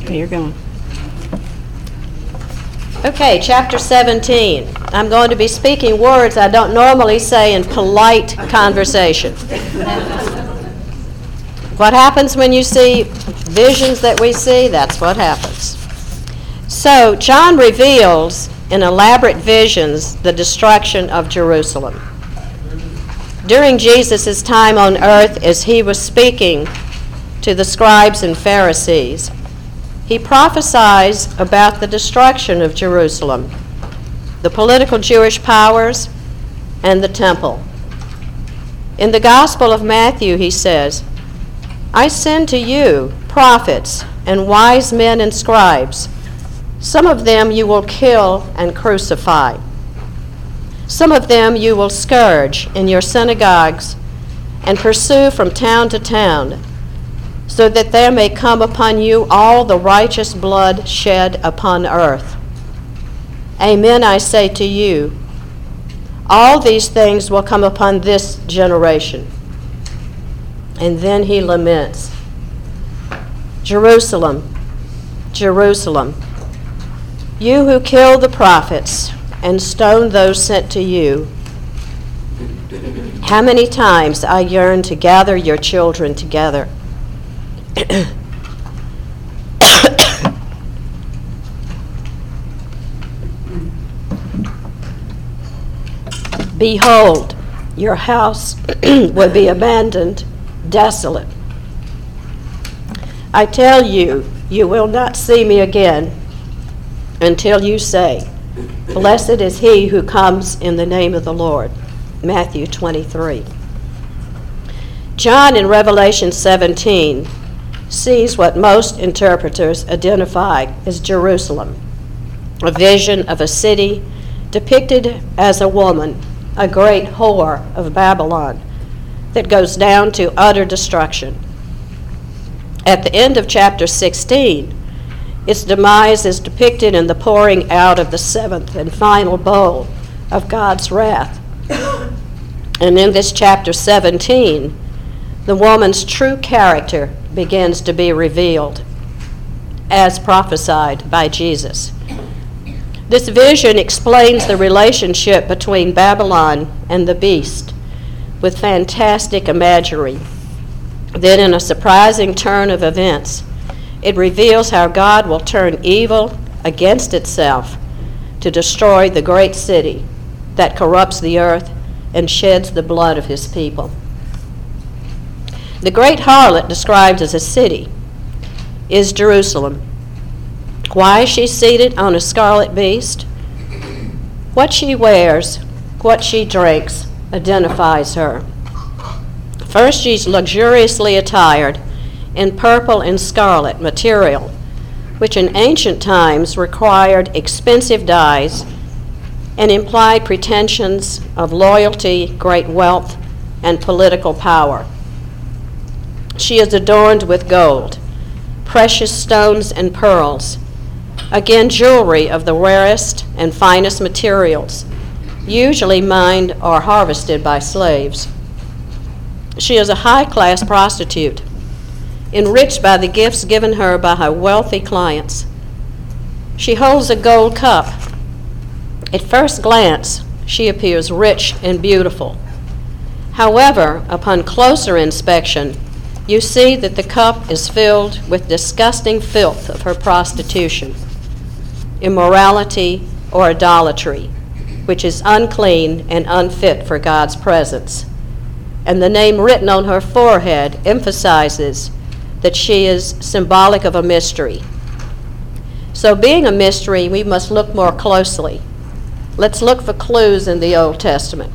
Okay, you're going. Okay, chapter 17. I'm going to be speaking words I don't normally say in polite conversation. What happens when you see visions that we see? That's what happens. So, John reveals in elaborate visions the destruction of Jerusalem. During Jesus' time on earth, as he was speaking to the scribes and Pharisees, he prophesies about the destruction of Jerusalem, the political Jewish powers, and the temple. In the Gospel of Matthew, he says, "I send to you prophets and wise men and scribes. Some of them you will kill and crucify. Some of them you will scourge in your synagogues and pursue from town to town, so that there may come upon you all the righteous blood shed upon earth. Amen, I say to you, all these things will come upon this generation." And then he laments, "Jerusalem, Jerusalem, you who kill the prophets and stone those sent to you, how many times I yearned to gather your children together. Behold, your house will be abandoned, desolate. I tell you, you will not see me again until you say, 'Blessed is he who comes in the name of the Lord.'" Matthew 23. John in Revelation 17 sees what most interpreters identify as Jerusalem, a vision of a city depicted as a woman, a great whore of Babylon, that goes down to utter destruction. At the end of chapter 16, its demise is depicted in the pouring out of the seventh and final bowl of God's wrath. And in this chapter 17, the woman's true character begins to be revealed, as prophesied by Jesus. This vision explains the relationship between Babylon and the beast with fantastic imagery. Then, in a surprising turn of events, it reveals how God will turn evil against itself to destroy the great city that corrupts the earth and sheds the blood of his people. The great harlot described as a city is Jerusalem. Why is she seated on a scarlet beast? What she wears, what she drinks, identifies her. First, she's luxuriously attired in purple and scarlet material, which in ancient times required expensive dyes and implied pretensions of loyalty, great wealth, and political power. She is adorned with gold, precious stones and pearls, again jewelry of the rarest and finest materials, usually mined or harvested by slaves. She is a high-class prostitute, enriched by the gifts given her by her wealthy clients. She holds a gold cup. At first glance, she appears rich and beautiful. However, upon closer inspection, you see that the cup is filled with disgusting filth of her prostitution, immorality, or idolatry, which is unclean and unfit for God's presence. And the name written on her forehead emphasizes that she is symbolic of a mystery. So, being a mystery, we must look more closely. Let's look for clues in the Old Testament.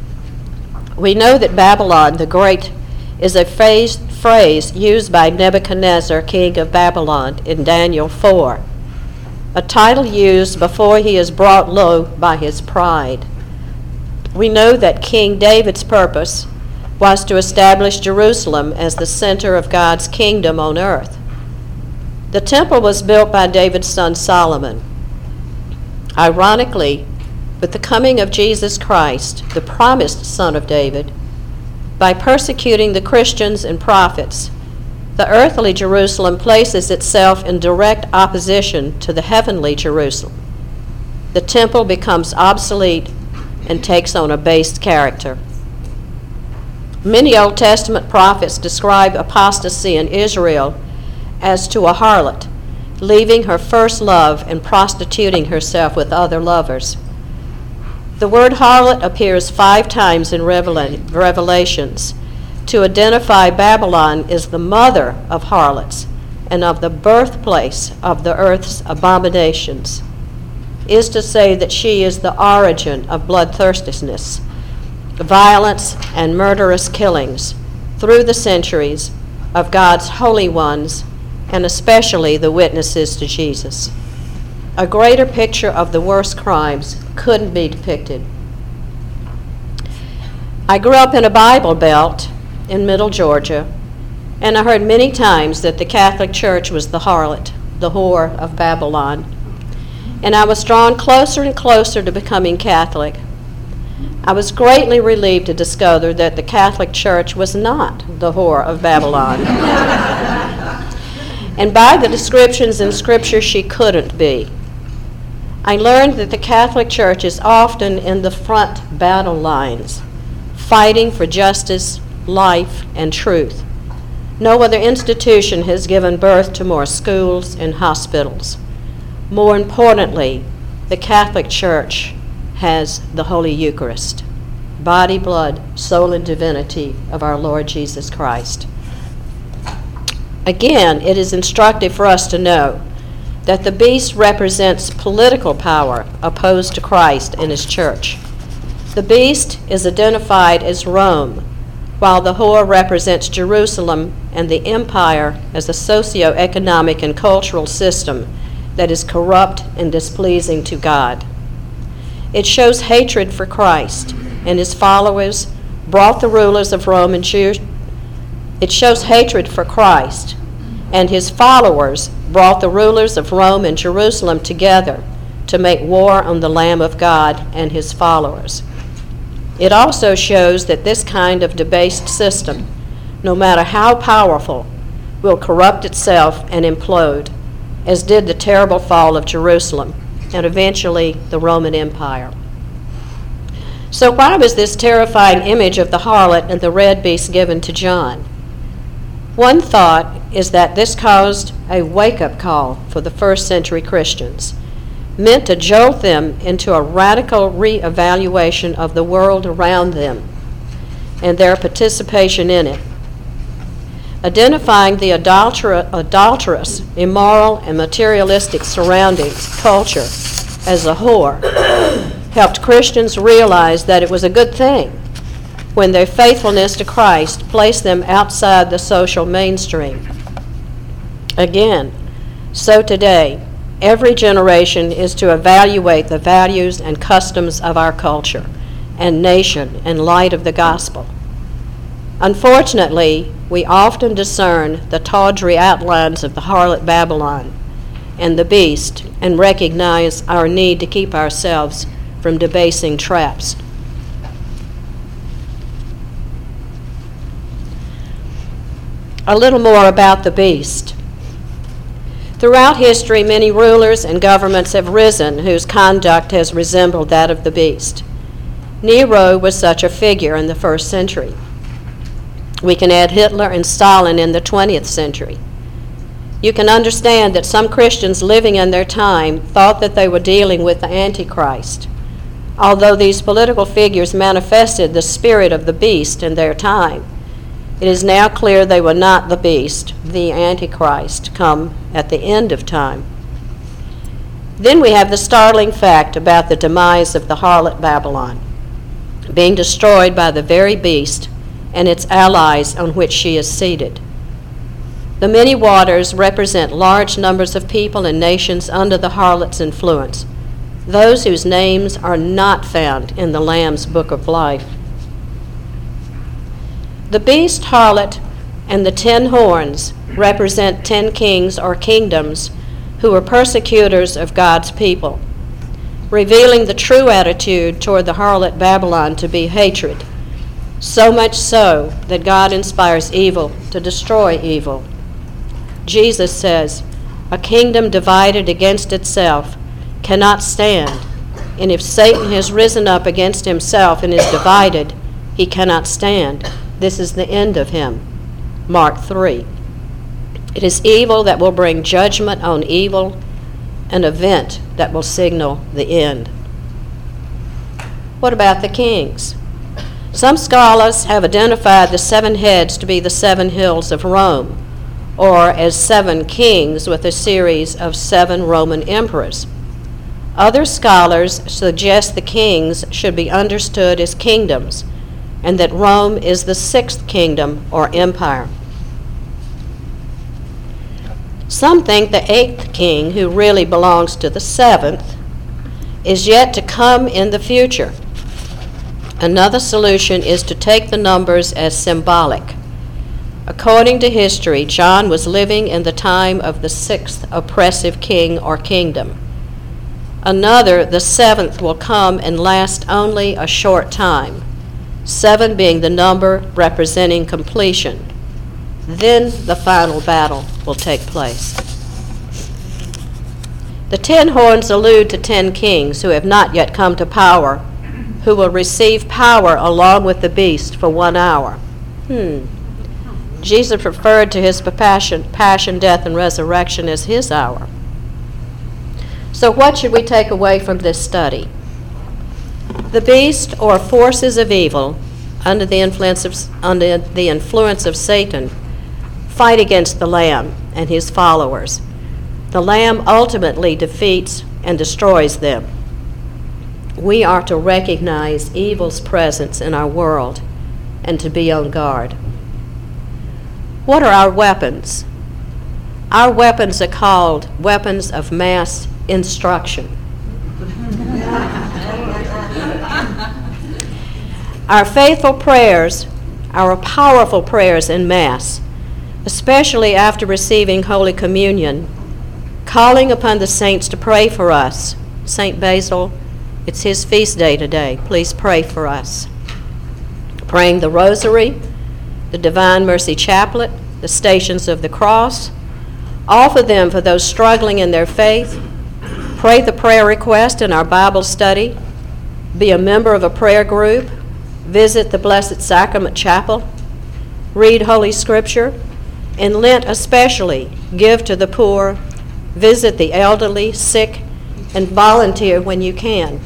We know that Babylon the Great is a phrase used by Nebuchadnezzar, king of Babylon, in Daniel 4, a title used before he is brought low by his pride. We know that King David's purpose was to establish Jerusalem as the center of God's kingdom on earth. The temple was built by David's son Solomon. Ironically, with the coming of Jesus Christ, the promised son of David, by persecuting the Christians and prophets, The earthly Jerusalem places itself in direct opposition to the heavenly Jerusalem. The temple becomes obsolete and takes on a base character. Many Old Testament prophets describe apostasy in Israel as to a harlot, leaving her first love and prostituting herself with other lovers. The word harlot appears 5 times in Revelations to identify Babylon as the mother of harlots and of the birthplace of the earth's abominations, is to say that she is the origin of bloodthirstiness, violence, and murderous killings through the centuries of God's holy ones, and especially the witnesses to Jesus. A greater picture of the worst crimes couldn't be depicted. I grew up in a Bible Belt in Middle Georgia, and I heard many times that the Catholic Church was the harlot, the whore of Babylon. And I was drawn closer and closer to becoming Catholic. I was greatly relieved to discover that the Catholic Church was not the whore of Babylon. And by the descriptions in Scripture, she couldn't be. I learned that the Catholic Church is often in the front battle lines, fighting for justice, life, and truth. No other institution has given birth to more schools and hospitals. More importantly, the Catholic Church has the Holy Eucharist, body, blood, soul, and divinity of our Lord Jesus Christ. Again, it is instructive for us to know that the beast represents political power opposed to Christ and his church. The beast is identified as Rome, while the whore represents Jerusalem and the empire as a socio-economic and cultural system that is corrupt and displeasing to God. It shows hatred for Christ and his followers brought the rulers of Rome and It shows hatred for Christ and his followers brought the rulers of Rome and Jerusalem together to make war on the Lamb of God and his followers. It also shows that this kind of debased system, no matter how powerful, will corrupt itself and implode, as did the terrible fall of Jerusalem and eventually the Roman Empire. So why was this terrifying image of the harlot and the red beast given to John? One thought is that this caused a wake-up call for the first century Christians, meant to jolt them into a radical re-evaluation of the world around them and their participation in it. Identifying the adulterous, immoral, and materialistic surroundings, culture, as a whore, helped Christians realize that it was a good thing when their faithfulness to Christ placed them outside the social mainstream. Again, so today, every generation is to evaluate the values and customs of our culture and nation in light of the gospel. Unfortunately, we often discern the tawdry outlines of the harlot Babylon and the beast and recognize our need to keep ourselves from debasing traps. A little more about the beast. Throughout history, many rulers and governments have risen whose conduct has resembled that of the beast. Nero was such a figure in the first century. We can add Hitler and Stalin in the 20th century. You can understand that some Christians living in their time thought that they were dealing with the Antichrist. Although these political figures manifested the spirit of the beast in their time, it is now clear they were not the beast, the Antichrist, come at the end of time. Then we have the startling fact about the demise of the harlot Babylon, being destroyed by the very beast and its allies on which she is seated. The many waters represent large numbers of people and nations under the harlot's influence, those whose names are not found in the Lamb's book of life. The beast, harlot, and the 10 horns represent 10 kings or kingdoms who were persecutors of God's people, revealing the true attitude toward the harlot Babylon to be hatred, so much so that God inspires evil to destroy evil. Jesus says, "A kingdom divided against itself cannot stand, and if Satan has risen up against himself and is divided, he cannot stand. This is the end of him." Mark 3. It is evil that will bring judgment on evil, an event that will signal the end. What about the kings? Some scholars have identified the 7 heads to be the 7 hills of Rome, or as 7 kings with a series of 7 Roman emperors. Other scholars suggest the kings should be understood as kingdoms, and that Rome is the 6th kingdom or empire. Some think the 8th king, who really belongs to the 7th, is yet to come in the future. Another solution is to take the numbers as symbolic. According to history, John was living in the time of the 6th oppressive king or kingdom. Another, the 7th, will come and last only a short time, 7 being the number representing completion. Then the final battle will take place. The 10 horns allude to 10 kings who have not yet come to power, who will receive power along with the beast for 1 hour. Jesus referred to his passion, death, and resurrection as his hour. So what should we take away from this study? The beast, or forces of evil, under the influence of Satan, fight against the Lamb and his followers. The Lamb ultimately defeats and destroys them. We are to recognize evil's presence in our world and to be on guard. What are our weapons? Our weapons are called weapons of mass instruction. Our faithful prayers, our powerful prayers in Mass, especially after receiving Holy Communion, calling upon the saints to pray for us. St. Basil, it's his feast day today. Please pray for us. Praying the Rosary, the Divine Mercy Chaplet, the Stations of the Cross. Offer them for those struggling in their faith. Pray the prayer request in our Bible study. Be a member of a prayer group. Visit the Blessed Sacrament Chapel. Read Holy Scripture. In Lent especially, give to the poor, visit the elderly, sick, and volunteer when you can.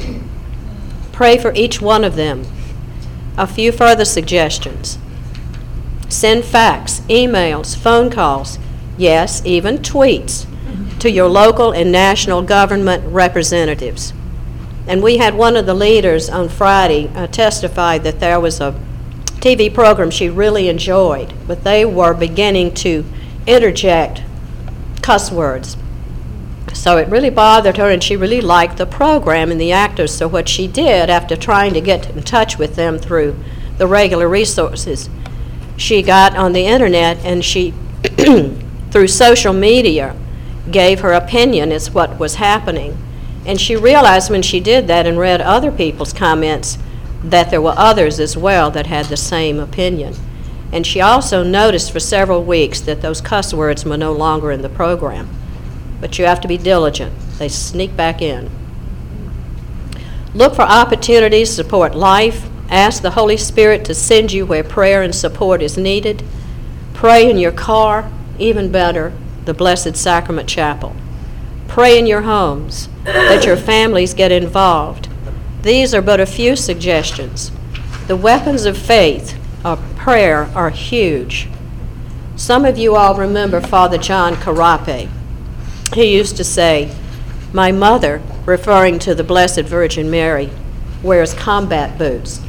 Pray for each one of them. A few further suggestions. Send fax, emails, phone calls, yes, even tweets to your local and national government representatives. And we had one of the leaders on Friday testify that there was a TV program she really enjoyed, but they were beginning to interject cuss words. So it really bothered her, and she really liked the program and the actors. So what she did, after trying to get in touch with them through the regular resources, she got on the internet and she, through social media, gave her opinion as what was happening. And she realized when she did that and read other people's comments that there were others as well that had the same opinion. And she also noticed for several weeks that those cuss words were no longer in the program. But you have to be diligent. They sneak back in. Look for opportunities to support life. Ask the Holy Spirit to send you where prayer and support is needed. Pray in your car, even better, the Blessed Sacrament Chapel. Pray in your homes. Let your families get involved. These are but a few suggestions. The weapons of faith, of prayer, are huge. Some of you all remember Father John Carape. He used to say, "My mother," referring to the Blessed Virgin Mary, "wears combat boots."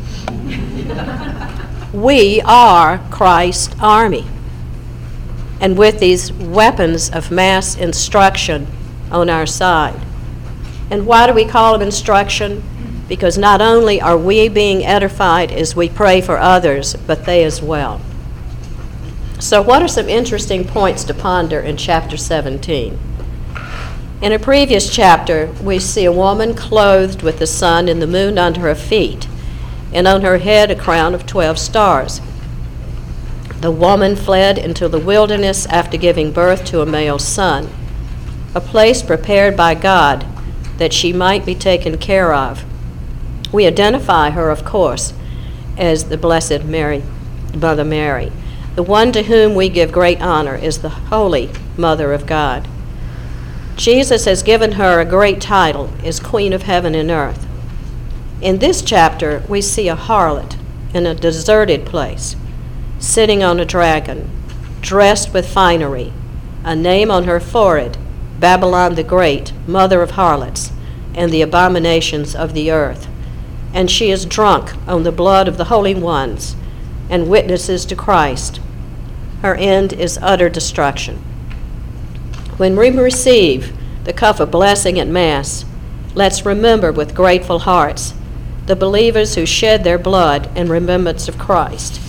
We are Christ's army. And with these weapons of mass instruction on our side. And why do we call them instruction? Because not only are we being edified as we pray for others, but they as well. So what are some interesting points to ponder in chapter 17? In a previous chapter, we see a woman clothed with the sun and the moon under her feet, and on her head a crown of 12 stars. The woman fled into the wilderness after giving birth to a male son, a place prepared by God that she might be taken care of. We identify her, of course, as the Blessed Mary, Mother Mary. The one to whom we give great honor is the Holy Mother of God. Jesus has given her a great title as Queen of Heaven and Earth. In this chapter, we see a harlot in a deserted place, sitting on a dragon, dressed with finery, a name on her forehead, Babylon the Great, mother of harlots, and the abominations of the earth. And she is drunk on the blood of the holy ones and witnesses to Christ. Her end is utter destruction. When we receive the cup of blessing at Mass, let's remember with grateful hearts the believers who shed their blood in remembrance of Christ,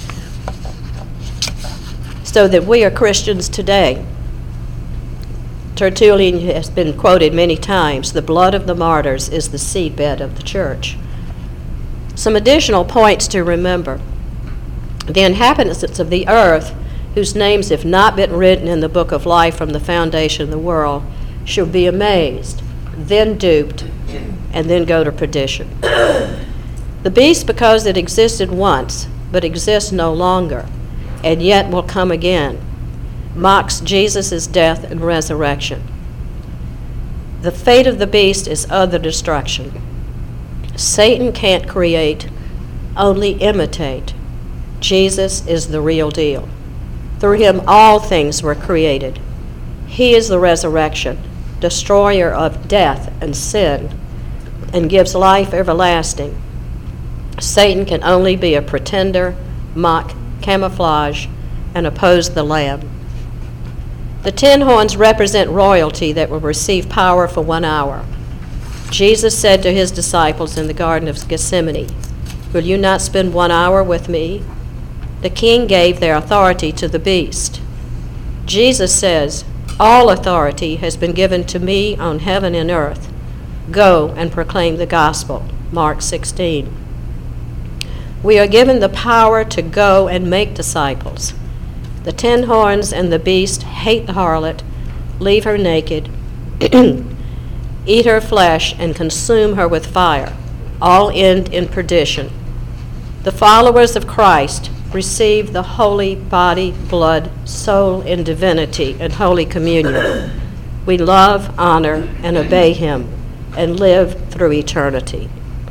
so that we are Christians today. Tertullian has been quoted many times, the blood of the martyrs is the seedbed of the church. Some additional points to remember. The inhabitants of the earth, whose names have not been written in the book of life from the foundation of the world, shall be amazed, then duped, and then go to perdition. The beast, because it existed once, but exists no longer, and yet will come again, mocks Jesus' death and resurrection. The fate of the beast is utter destruction. Satan can't create, only imitate. Jesus is the real deal. Through him all things were created. He is the resurrection, destroyer of death and sin, and gives life everlasting. Satan can only be a pretender, mock, camouflage, and oppose the Lamb. The 10 horns represent royalty that will receive power for 1 hour. Jesus said to his disciples in the Garden of Gethsemane, "Will you not spend 1 hour with me?" The king gave their authority to the beast. Jesus says, "All authority has been given to me on heaven and earth. Go and proclaim the gospel." Mark 16. We are given the power to go and make disciples. The 10 horns and the beast hate the harlot, leave her naked, eat her flesh, and consume her with fire. All end in perdition. The followers of Christ receive the holy body, blood, soul, and divinity in Holy Communion. We love, honor, and obey him, and live through eternity.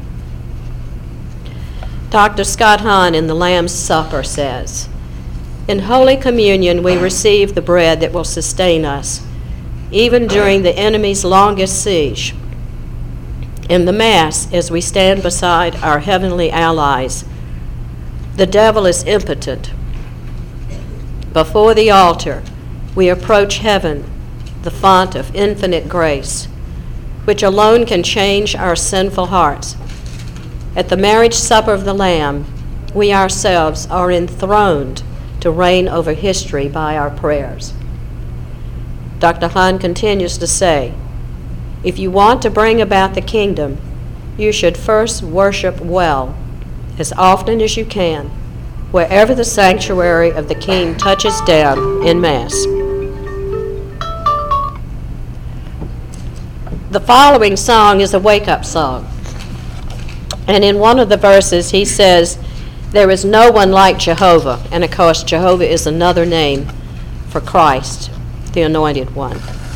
Dr. Scott Hahn in The Lamb's Supper says, "In Holy Communion we receive the bread that will sustain us, even during the enemy's longest siege. In the Mass, as we stand beside our heavenly allies, the devil is impotent. Before the altar, we approach heaven, the font of infinite grace, which alone can change our sinful hearts. At the marriage supper of the Lamb, we ourselves are enthroned to reign over history by our prayers." Dr. Hahn continues to say, "If you want to bring about the kingdom, you should first worship well, as often as you can, wherever the sanctuary of the King touches down in Mass." The following song is a wake-up song. And in one of the verses, he says, "There is no one like Jehovah." And of course, Jehovah is another name for Christ, the Anointed One.